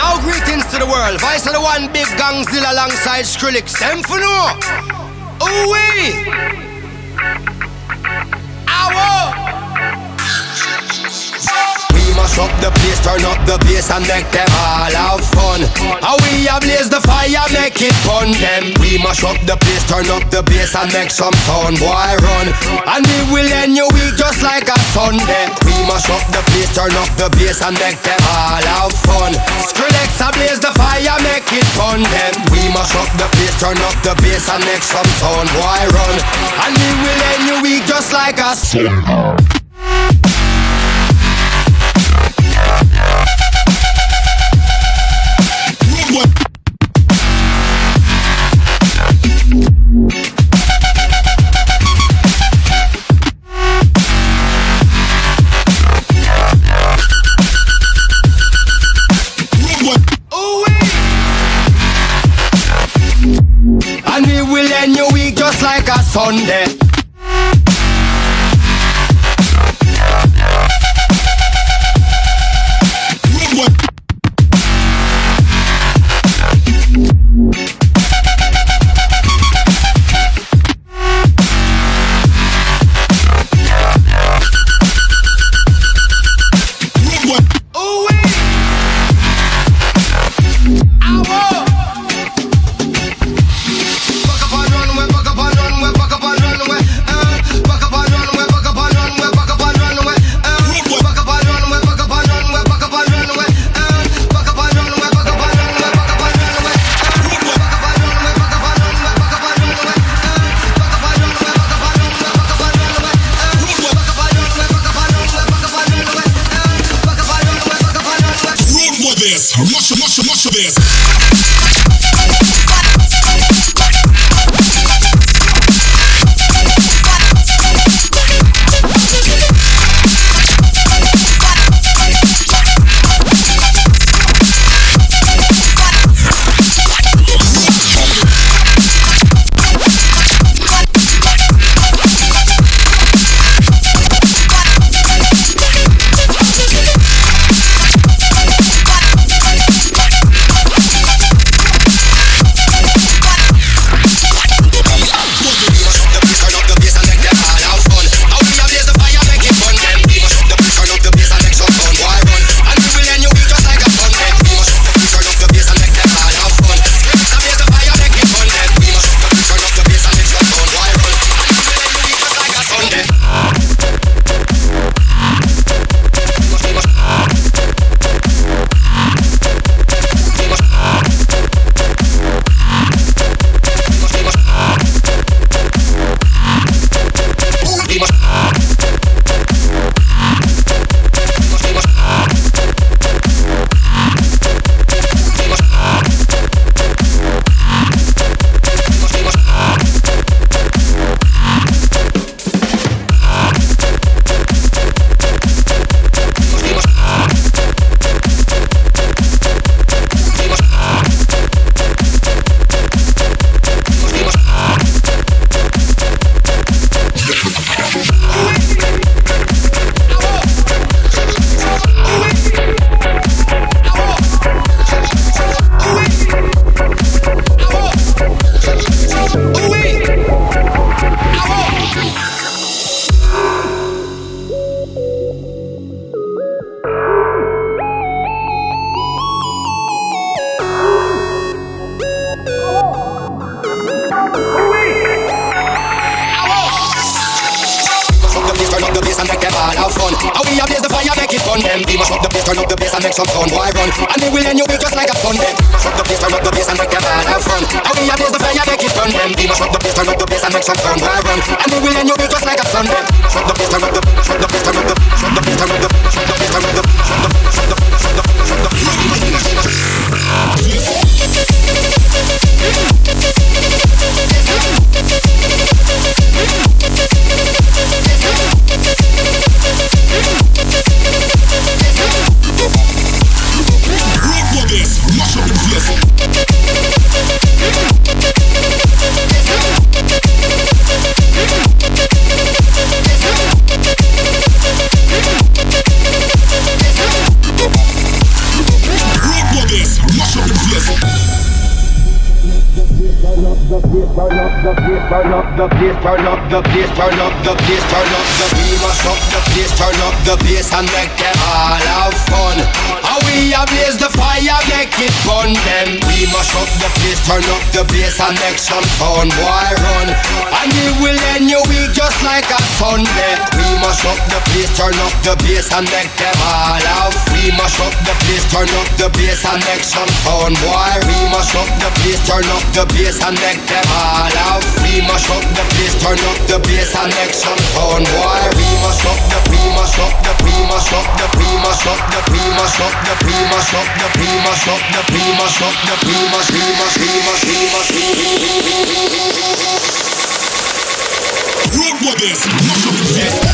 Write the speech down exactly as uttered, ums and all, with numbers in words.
Now greetings to the world. Vice of the one big gangzilla alongside Skrillex. Them for no. Ooh wee. Ow. Mash up the place, turn up the bass and make them all have fun. How we ablaze the fire, make it fun them. We mash up the place, turn up the bass and make some sound, boy run. And we will end your week just like a Sunday. We mash up the place, turn up the bass and make them all have fun. Skrillex ablaze the fire, make it fun them. We mash up the place, turn up the bass and make some sound, boy run. And we will end your week just like a Sunday. And we will end your week just like a Sunday. the bass, turn up the bass, turn up the bass, turn up the bass, turn up the We mash up the place, turn up the bass and make them all have fun. How we a blaze the fire, make it fun them. We mash up the place, turn up the bass and make some fun. Boy run, and it will end your week just like a Sunday. We mash up the place, turn up the bass and make them all have. We mash up the place, turn up the bass and make some fun. Boy, we mash up the place, turn up the bass and make them all have. We mash up the place, turn up the bass and make some fun. Boy, we mash up the, we mash up the, we mash up the, we mash up the, we mash up the, we mash up the, we mash up the, we mash up the, we mash, we mash, we mash, we mash, we mash. Road for this, mash up the place.